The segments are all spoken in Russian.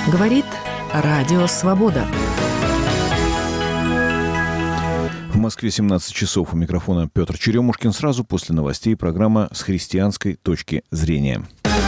Говорит Радио Свобода. В Москве 17 часов. У микрофона Петр Черемушкин. Сразу после новостей программа «С христианской точки зрения».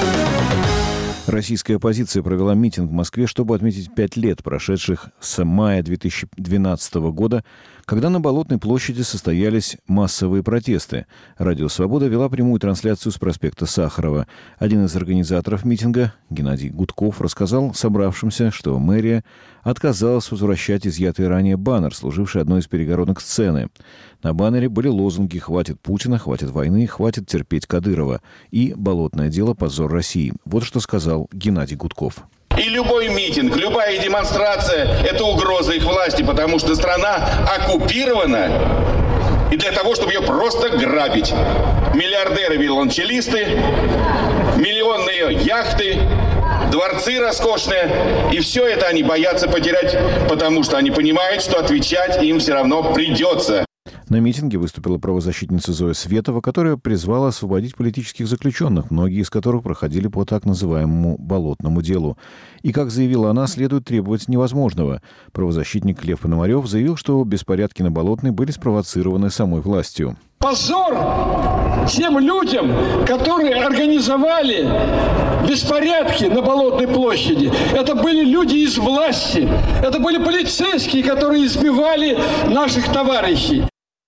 Российская оппозиция провела митинг в Москве, чтобы отметить 5 лет, прошедших с мая 2012 года, когда на Болотной площади состоялись массовые протесты. Радио «Свобода» вела прямую трансляцию с проспекта Сахарова. Один из организаторов митинга, Геннадий Гудков, рассказал собравшимся, что мэрия отказалась возвращать изъятый ранее баннер, служивший одной из перегородок сцены. На баннере были лозунги «Хватит Путина», «Хватит войны», «Хватит терпеть Кадырова» и «Болотное дело. Позор России». Вот что сказал Геннадий Гудков. И любой митинг, любая демонстрация – это угроза их власти, потому что страна оккупирована, и для того, чтобы ее просто грабить. Миллиардеры-виолончелисты, миллионные яхты, дворцы роскошные, и все это они боятся потерять, потому что они понимают, что отвечать им все равно придется. На митинге выступила правозащитница Зоя Светова, которая призвала освободить политических заключенных, многие из которых проходили по так называемому «болотному делу». И, как заявила она, следует требовать невозможного. Правозащитник Лев Пономарев заявил, что беспорядки на Болотной были спровоцированы самой властью. Позор тем людям, которые организовали беспорядки на Болотной площади. Это были люди из власти. Это были полицейские, которые избивали наших товарищей.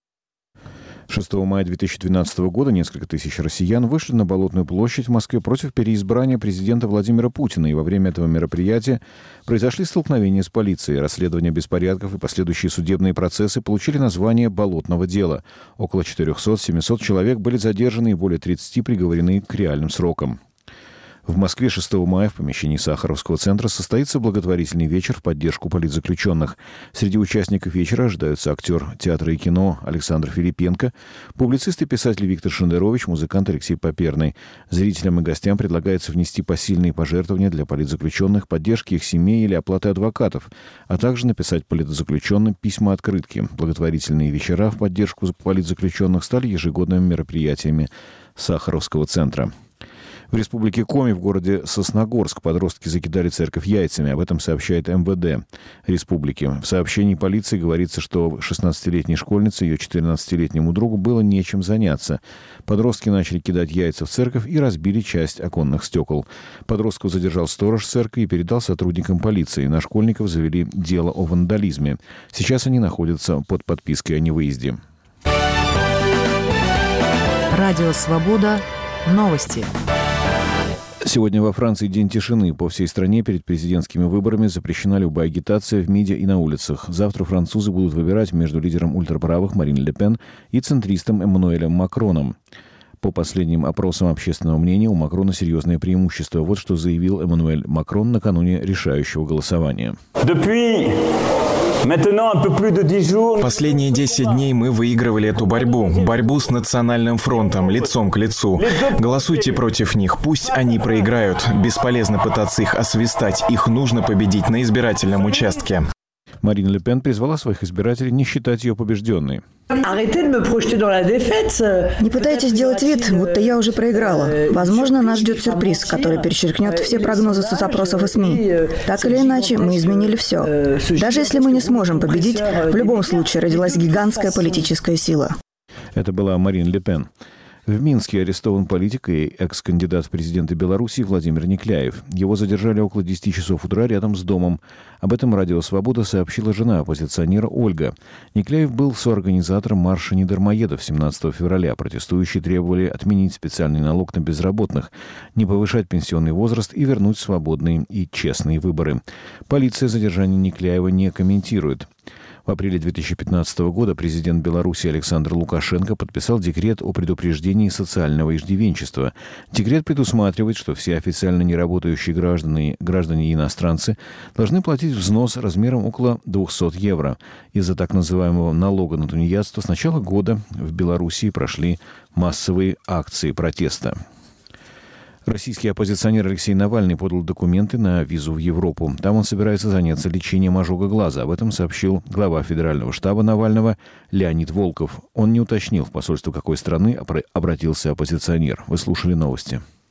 6 мая 2012 года несколько тысяч россиян вышли на Болотную площадь в Москве против переизбрания президента Владимира Путина. И во время этого мероприятия произошли столкновения с полицией. Расследование беспорядков и последующие судебные процессы получили название «Болотного дела». Около 400-700 человек были задержаны и более 30 приговорены к реальным срокам. В Москве 6 мая в помещении Сахаровского центра состоится благотворительный вечер в поддержку политзаключенных. Среди участников вечера ожидаются актер театра и кино Александр Филипенко, публицист и писатель Виктор Шендерович, музыкант Алексей Поперный. Зрителям и гостям предлагается внести посильные пожертвования для политзаключенных, поддержки их семей или оплаты адвокатов, а также написать политзаключенным письма-открытки. Благотворительные вечера в поддержку политзаключенных стали ежегодными мероприятиями Сахаровского центра. В республике Коми в городе Сосногорск подростки закидали церковь яйцами. Об этом сообщает МВД республики. В сообщении полиции говорится, что 16-летней школьнице и ее 14-летнему другу было нечем заняться. Подростки начали кидать яйца в церковь и разбили часть оконных стекол. Подростков задержал сторож церкви и передал сотрудникам полиции. На школьников завели дело о вандализме. Сейчас они находятся под подпиской о невыезде. Радио «Свобода». Новости. Сегодня во Франции день тишины. По всей стране перед президентскими выборами запрещена любая агитация в МИДе и на улицах. Завтра французы будут выбирать между лидером ультраправых Марин Ле Пен и центристом Эммануэлем Макроном. По последним опросам общественного мнения у Макрона серьезное преимущество. Вот что заявил Эммануэль Макрон накануне решающего голосования. Последние 10 дней мы выигрывали эту борьбу с Национальным фронтом, лицом к лицу. Голосуйте против них, пусть они проиграют. Бесполезно пытаться их освистать, их нужно победить на избирательном участке. Марин Ле Пен призвала своих избирателей не считать ее побежденной. Не пытайтесь делать вид, будто я уже проиграла. Возможно, нас ждет сюрприз, который перечеркнет все прогнозы соцопросов и СМИ. Так или иначе, мы изменили все. Даже если мы не сможем победить, в любом случае родилась гигантская политическая сила. Это была Марин Ле Пен. В Минске арестован политик и экс-кандидат в президенты Беларуси Владимир Никляев. Его задержали около 10 часов утра рядом с домом. Об этом Радио «Свобода» сообщила жена оппозиционера Ольга. Никляев был соорганизатором марша недармоедов 17 февраля. Протестующие требовали отменить специальный налог на безработных, не повышать пенсионный возраст и вернуть свободные и честные выборы. Полиция задержание Никляева не комментирует. В апреле 2015 года президент Беларуси Александр Лукашенко подписал декрет о предупреждении социального иждивенчества. Декрет предусматривает, что все официально неработающие граждане и иностранцы должны платить взнос размером около 200 евро. Из-за так называемого налога на тунеядство с начала года в Беларуси прошли массовые акции протеста. Российский оппозиционер Алексей Навальный подал документы на визу в Европу. Там он собирается заняться лечением ожога глаза. Об этом сообщил глава федерального штаба Навального Леонид Волков. Он не уточнил, в посольство какой страны обратился оппозиционер. Вы слушали новости.